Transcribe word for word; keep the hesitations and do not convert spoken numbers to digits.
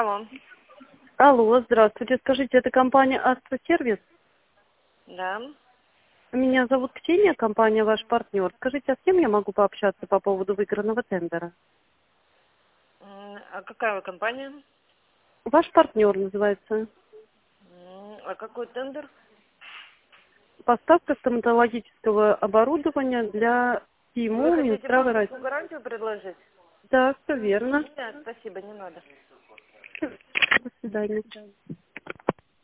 Алло. Алло, здравствуйте. Скажите, это компания «Астросервис»? Да. Меня зовут Ксения, компания «Ваш партнер». Скажите, а с кем я могу пообщаться по поводу выигранного тендера? М, А какая вы компания? «Ваш партнер» называется. М, А какой тендер? Поставка стоматологического оборудования для Вы ТИМУ, хотите Минздрава банковскую России. гарантию предложить? Да, все верно. Нет, спасибо, не надо. До свидания.